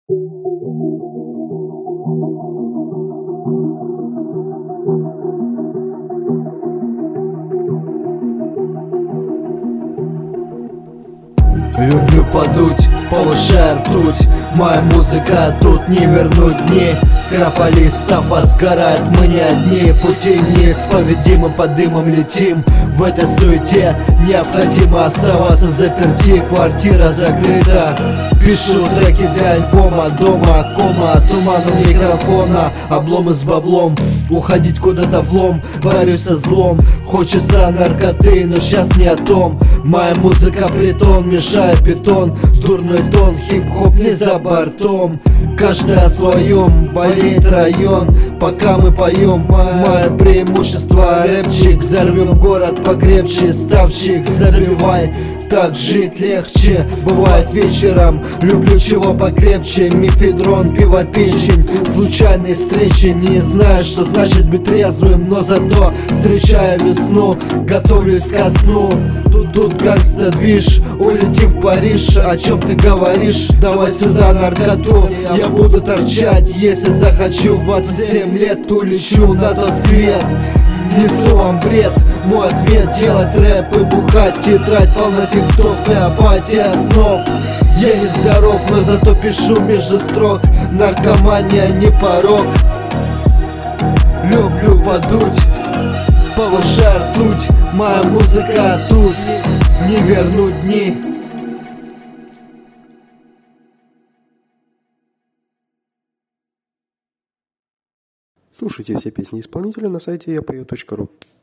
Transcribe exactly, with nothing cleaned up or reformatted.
Люблю подуть, повышая ртуть. Моя музыка тут не вернуть дни. Трополистов сгорает, мы не одни. Пути неисповедимы, под дымом летим. В этой суете необходимо оставаться заперти. Квартира закрыта. Пишу треки для альбома, дома кома, туману микрофона, обломы с баблом. Уходить куда-то в лом, борюсь со злом. Хочется наркоты, но сейчас не о том. Моя музыка притон, мешает бетон. Дурной тон, хип-хоп не за бортом. Каждый о своем, болеет район. Пока мы поем, мое преимущество рэпчик. Взорвем город покрепче, ставчик, забивай. Так жить легче, бывает вечером. Люблю чего покрепче, мефедрон, пиво, печень. Случайные встречи, не знаю, что значит быть трезвым. Но зато встречаю весну, готовлюсь ко сну. Тут, тут гангста движ, улетим в Париж. О чем ты говоришь? Давай сюда наркоту. Я буду торчать, если захочу. В двадцать семь лет улечу на тот свет. Несу вам бред, мой ответ: делать рэп и бухать. Тетрадь полна текстов и апатия основ. Я не здоров, но зато пишу между строк. Наркомания не порог. Люблю подуть, повышая ртуть. Моя музыка тут, не вернуть дни. Слушайте все песни исполнителя на сайте я пою точка ру.